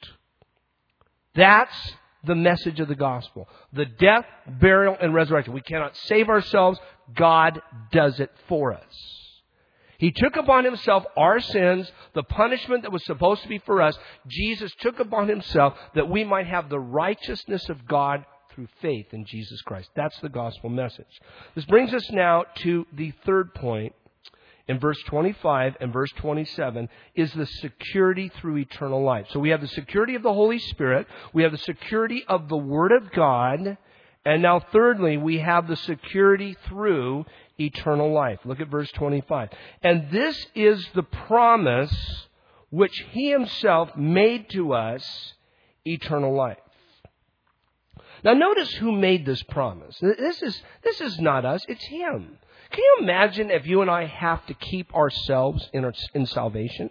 Speaker 1: That's the message of the gospel. The death, burial, and resurrection. We cannot save ourselves. God does it for us. He took upon himself our sins, the punishment that was supposed to be for us. Jesus took upon himself that we might have the righteousness of God through faith in Jesus Christ. That's the gospel message. This brings us now to the third point in verse 25 and verse 27 is the security through eternal life. So we have the security of the Holy Spirit. We have the security of the Word of God. And now thirdly, we have the security through eternal life. Look at verse 25. And this is the promise which He Himself made to us, eternal life. Now notice who made this promise. This is not us, it's Him. Can you imagine if you and I have to keep ourselves in salvation?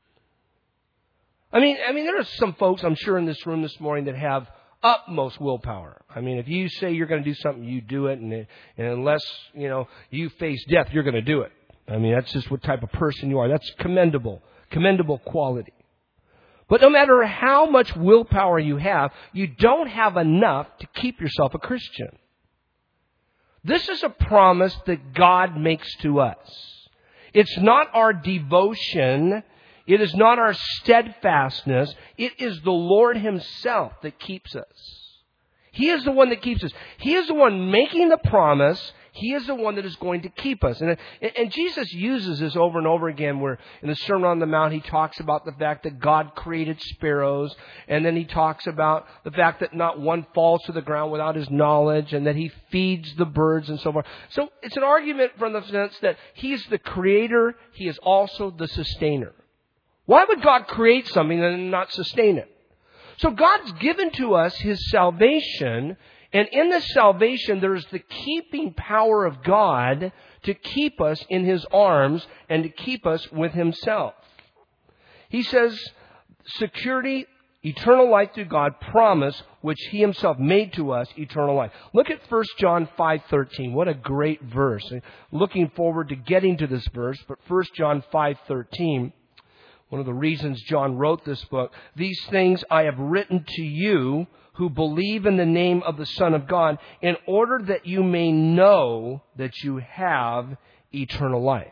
Speaker 1: I mean, there are some folks, I'm sure, in this room this morning that have utmost willpower. I mean, if you say you're going to do something, you do it, and unless, you face death, you're going to do it. I mean, that's just what type of person you are. That's commendable quality. But no matter how much willpower you have, you don't have enough to keep yourself a Christian. This is a promise that God makes to us. It's not our devotion. It is not our steadfastness. It is the Lord Himself that keeps us. He is the one that keeps us. He is the one making the promise. He is the one that is going to keep us. And Jesus uses this over and over again, where in the Sermon on the Mount He talks about the fact that God created sparrows, and then He talks about the fact that not one falls to the ground without His knowledge, and that He feeds the birds and so forth. So it's an argument from the sense that He's the creator, He is also the sustainer. Why would God create something and not sustain it? So God's given to us His salvation, and in this salvation there is the keeping power of God to keep us in His arms and to keep us with Himself. He says, security, eternal life through God, promise, which He Himself made to us, eternal life. Look at 1 John 5:13. What a great verse. Looking forward to getting to this verse, but 1 John 5:13. One of the reasons John wrote this book, these things I have written to you who believe in the name of the Son of God, in order that you may know that you have eternal life.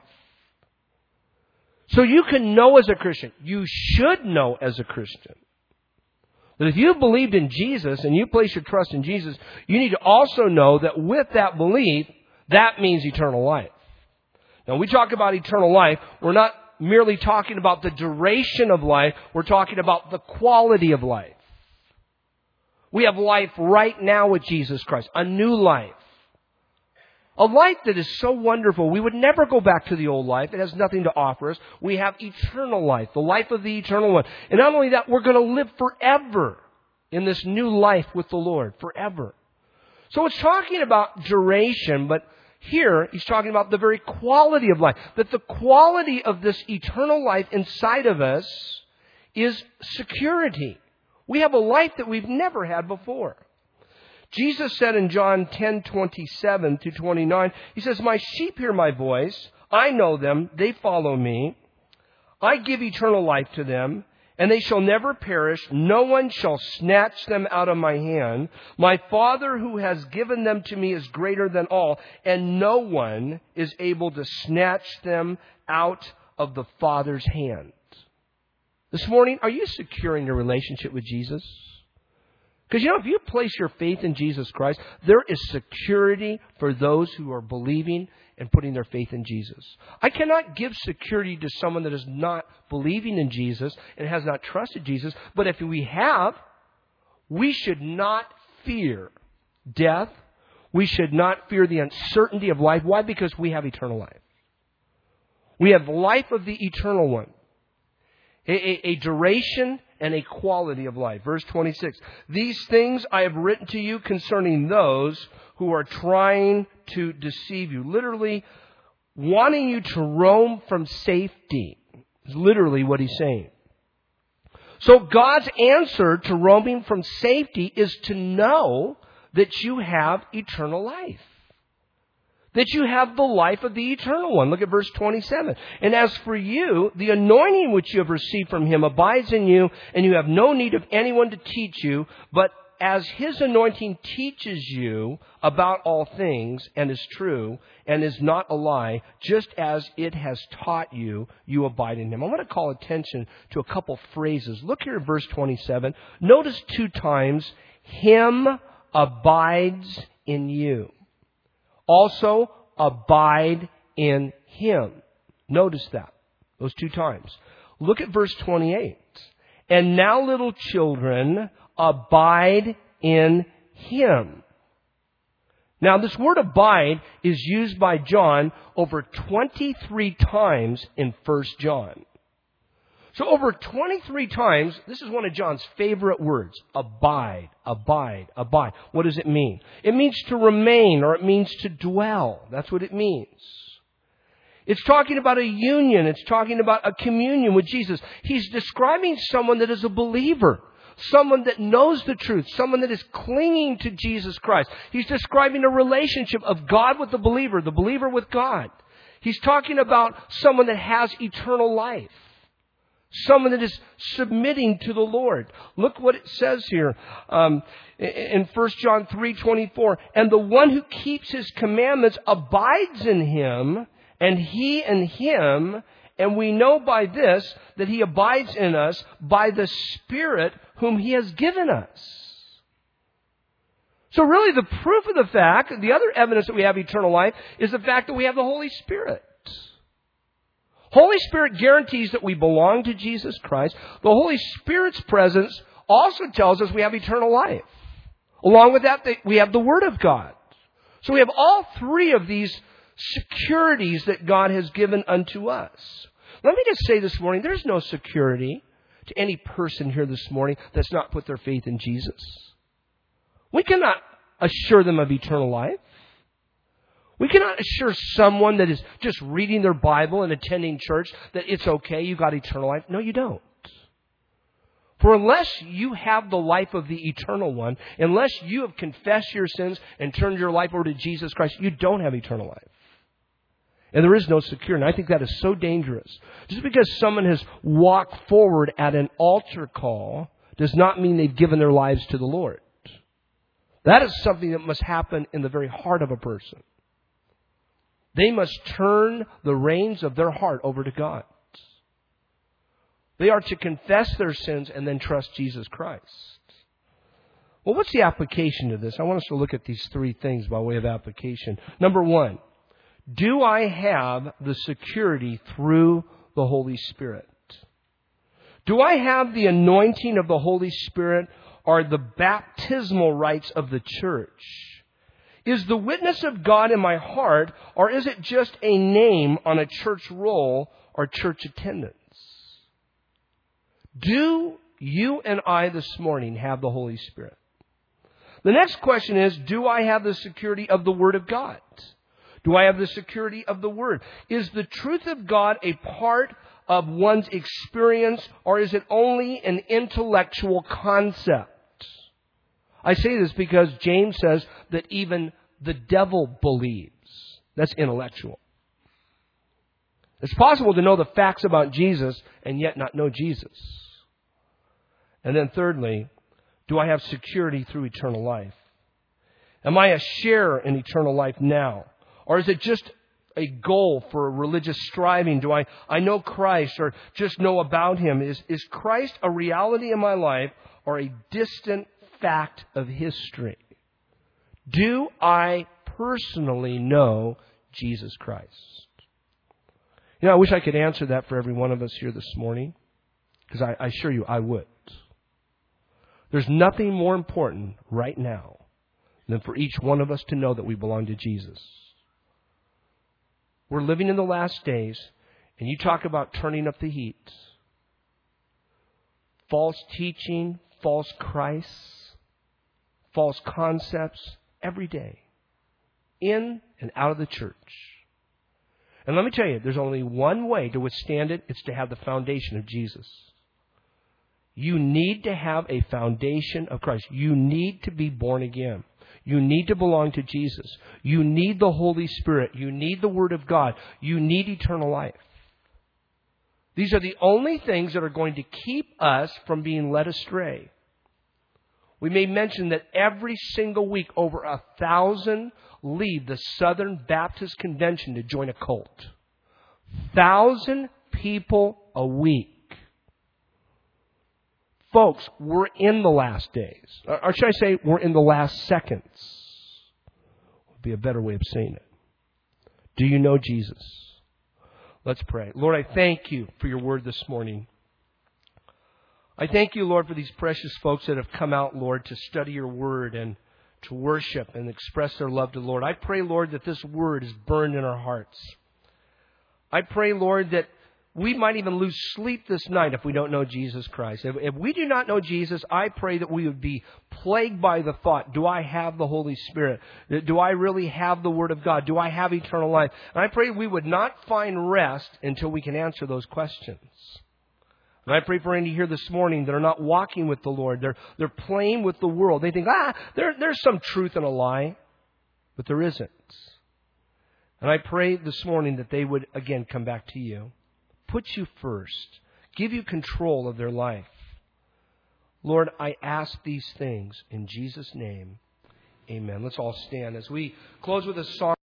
Speaker 1: So you can know as a Christian, you should know as a Christian, that if you believed in Jesus and you place your trust in Jesus, you need to also know that with that belief, that means eternal life. Now, when we talk about eternal life, we're not merely talking about the duration of life. We're talking about the quality of life. We have life right now with Jesus Christ, a new life. A life that is so wonderful. We would never go back to the old life. It has nothing to offer us. We have eternal life, the life of the eternal one. And not only that, we're going to live forever in this new life with the Lord, forever. So it's talking about duration, but here he's talking about the very quality of life. That the quality of this eternal life inside of us is security. We have a life that we've never had before. Jesus said in John 10:27-29, He says, "My sheep hear my voice. I know them. They follow me. I give eternal life to them, and they shall never perish. No one shall snatch them out of my hand. My Father who has given them to me is greater than all, and no one is able to snatch them out of the Father's hand." This morning, are you secure in your relationship with Jesus? Because, if you place your faith in Jesus Christ, there is security for those who are believing and putting their faith in Jesus. I cannot give security to someone that is not believing in Jesus and has not trusted Jesus. But if we have, we should not fear death. We should not fear the uncertainty of life. Why? Because we have eternal life. We have life of the eternal one. A duration and a quality of life. Verse 26. "These things I have written to you concerning those who are trying to deceive you." Literally, wanting you to roam from safety is literally what he's saying. So God's answer to roaming from safety is to know that you have eternal life. That you have the life of the eternal one. Look at verse 27. "And as for you, the anointing which you have received from Him abides in you, and you have no need of anyone to teach you, but as His anointing teaches you about all things, and is true, and is not a lie, just as it has taught you, you abide in Him." I want to call attention to a couple phrases. Look here at verse 27. Notice 2 times, "Him abides in you." Also, abide in Him. Notice that. Those 2 times. Look at verse 28. "And now, little children, abide in Him." Now, this word abide is used by John over 23 times in 1 John. So over 23 times, this is one of John's favorite words. Abide, abide, abide. What does it mean? It means to remain, or it means to dwell. That's what it means. It's talking about a union. It's talking about a communion with Jesus. He's describing someone that is a believer. Someone that knows the truth. Someone that is clinging to Jesus Christ. He's describing a relationship of God with the believer with God. He's talking about someone that has eternal life. Someone that is submitting to the Lord. Look what it says here in 1 John 3:24. "And the one who keeps His commandments abides in Him, and He in him. And we know by this that He abides in us by the Spirit whom He has given us." So really the proof of the fact, the other evidence that we have eternal life, is the fact that we have the Holy Spirit. Holy Spirit guarantees that we belong to Jesus Christ. The Holy Spirit's presence also tells us we have eternal life. Along with that, we have the Word of God. So we have all 3 of these securities that God has given unto us. Let me just say this morning, there's no security to any person here this morning that's not put their faith in Jesus. We cannot assure them of eternal life. We cannot assure someone that is just reading their Bible and attending church that it's okay, you've got eternal life. No, you don't. For unless you have the life of the eternal one, unless you have confessed your sins and turned your life over to Jesus Christ, you don't have eternal life. And there is no security. And I think that is so dangerous. Just because someone has walked forward at an altar call does not mean they've given their lives to the Lord. That is something that must happen in the very heart of a person. They must turn the reins of their heart over to God. They are to confess their sins and then trust Jesus Christ. Well, what's the application to this? I want us to look at these 3 things by way of application. Number 1, do I have the security through the Holy Spirit? Do I have the anointing of the Holy Spirit or the baptismal rites of the church? Is the witness of God in my heart, or is it just a name on a church roll or church attendance? Do you and I this morning have the Holy Spirit? The next question is, do I have the security of the Word of God? Do I have the security of the Word? Is the truth of God a part of one's experience, or is it only an intellectual concept? I say this because James says that even the devil believes. That's intellectual. It's possible to know the facts about Jesus and yet not know Jesus. And then thirdly, do I have security through eternal life? Am I a sharer in eternal life now? Or is it just a goal for religious striving? Do I know Christ or just know about Him? Is Christ a reality in my life or a distant fact of history? Do I personally know Jesus Christ? You know, I wish I could answer that for every one of us here this morning, because I assure you I would. There's nothing more important right now than for each one of us to know that we belong to Jesus. We're living in the last days, and you talk about turning up the heat. False teaching, false Christs, false concepts every day, in and out of the church. And let me tell you, there's only one way to withstand it. It's to have the foundation of Jesus. You need to have a foundation of Christ. You need to be born again. You need to belong to Jesus. You need the Holy Spirit. You need the Word of God. You need eternal life. These are the only things that are going to keep us from being led astray. We may mention that every single week over 1,000 leave the Southern Baptist Convention to join a cult. 1,000 people a week. Folks, we're in the last days. Or should I say, we're in the last seconds. Would be a better way of saying it. Do you know Jesus? Let's pray. Lord, I thank you for your word this morning. I thank you, Lord, for these precious folks that have come out, Lord, to study your word and to worship and express their love to the Lord. I pray, Lord, that this word is burned in our hearts. I pray, Lord, that we might even lose sleep this night if we don't know Jesus Christ. If we do not know Jesus, I pray that we would be plagued by the thought, do I have the Holy Spirit? Do I really have the Word of God? Do I have eternal life? And I pray we would not find rest until we can answer those questions. And I pray for any here this morning that are not walking with the Lord. They're playing with the world. They think, there's some truth in a lie. But there isn't. And I pray this morning that they would, again, come back to you. Put you first. Give you control of their life. Lord, I ask these things in Jesus' name. Amen. Let's all stand as we close with a song.